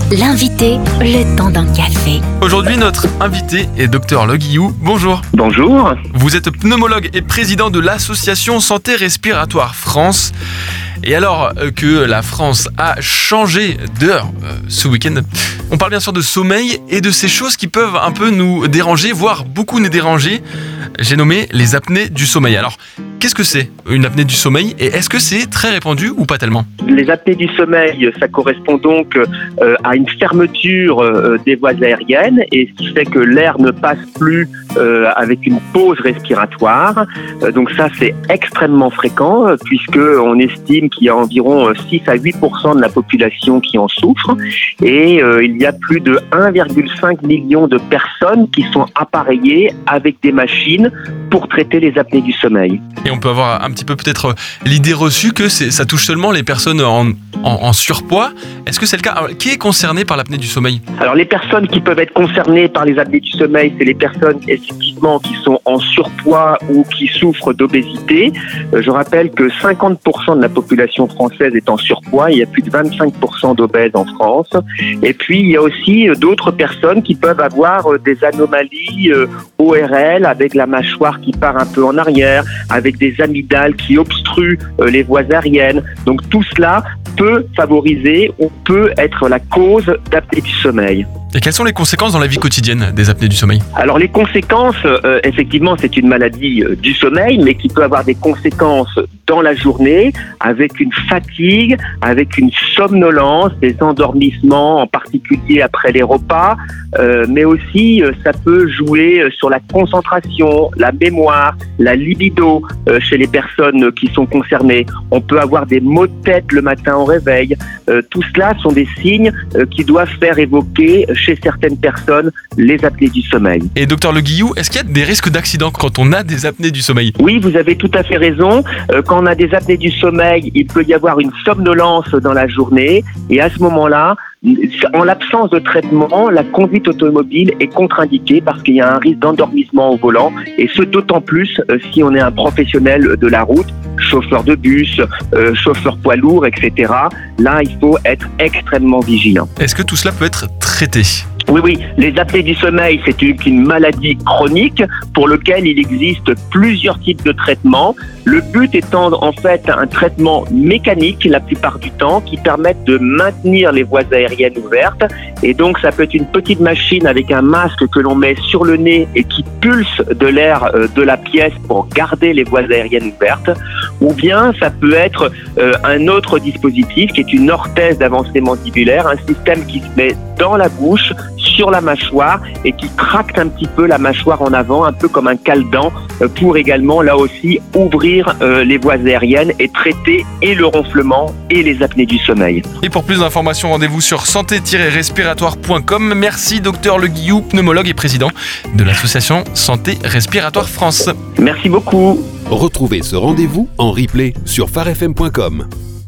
L'invité, le temps d'un café. Aujourd'hui, notre invité est Dr Le Guillou. Bonjour. Bonjour. Vous êtes pneumologue et président de l'association Santé Respiratoire France. Et alors que la France a changé d'heure ce week-end, on parle bien sûr de sommeil et de ces choses qui peuvent un peu nous déranger, voire beaucoup nous déranger. J'ai nommé les apnées du sommeil. Alors, qu'est-ce que c'est une apnée du sommeil et est-ce que c'est très répandu ou pas tellement ? Les apnées du sommeil, ça correspond donc à une fermeture des voies aériennes et ce qui fait que l'air ne passe plus avec une pause respiratoire. Donc ça, c'est extrêmement fréquent puisque on estime qu'il y a environ 6 à 8% de la population qui en souffre et il y a plus de 1,5 million de personnes qui sont appareillées avec des machines pour traiter les apnées du sommeil. Et on peut avoir un petit peu peut-être l'idée reçue que ça touche seulement les personnes en surpoids. Est-ce que c'est le cas ? Alors, qui est concerné par l'apnée du sommeil ? Alors les personnes qui peuvent être concernées par les apnées du sommeil, c'est les personnes effectivement qui sont en surpoids ou qui souffrent d'obésité. Je rappelle que 50% de la population française est en surpoids. Il y a plus de 25% d'obèses en France. Et puis il y a aussi d'autres personnes qui peuvent avoir des anomalies ORL avec la mâchoire qui part un peu en arrière, avec des amygdales qui obstruent les voies aériennes. Donc tout cela peut favoriser ou peut être la cause d'apnée du sommeil. Et quelles sont les conséquences dans la vie quotidienne des apnées du sommeil ? Alors les conséquences, effectivement, c'est une maladie du sommeil, mais qui peut avoir des conséquences dans la journée, avec une fatigue, avec une somnolence, des endormissements, en particulier après les repas, mais aussi ça peut jouer sur la concentration, la mémoire, la libido chez les personnes qui sont concernées. On peut avoir des maux de tête le matin au réveil. Tout cela sont des signes qui doivent faire évoquer chez certaines personnes les apnées du sommeil. Et docteur Le Guillou, est-ce qu'il y a des risques d'accident quand on a des apnées du sommeil ? Oui, vous avez tout à fait raison. Quand on a des apnées du sommeil, il peut y avoir une somnolence dans la journée et à ce moment-là, en l'absence de traitement, la conduite automobile est contre-indiquée parce qu'il y a un risque d'endormissement au volant et ce d'autant plus si on est un professionnel de la route, chauffeur de bus, chauffeur poids lourd, etc. Là, il faut être extrêmement vigilant. Est-ce que tout cela peut être traité ? Oui, les apnées du sommeil, c'est une maladie chronique pour laquelle il existe plusieurs types de traitements. Le but étant en fait un traitement mécanique la plupart du temps qui permettent de maintenir les voies aériennes ouvertes. Et donc ça peut être une petite machine avec un masque que l'on met sur le nez et qui pulse de l'air de la pièce pour garder les voies aériennes ouvertes. Ou bien ça peut être un autre dispositif qui est une orthèse d'avancée mandibulaire, un système qui se met dans la bouche, sur la mâchoire et qui tracte un petit peu la mâchoire en avant, un peu comme un cale-dent, pour également là aussi ouvrir les voies aériennes et traiter et le ronflement et les apnées du sommeil. Et pour plus d'informations, rendez-vous sur santé-respiratoire.com. Merci docteur Le Guillou, pneumologue et président de l'association Santé Respiratoire France. Merci beaucoup. Retrouvez ce rendez-vous en replay sur farfm.com.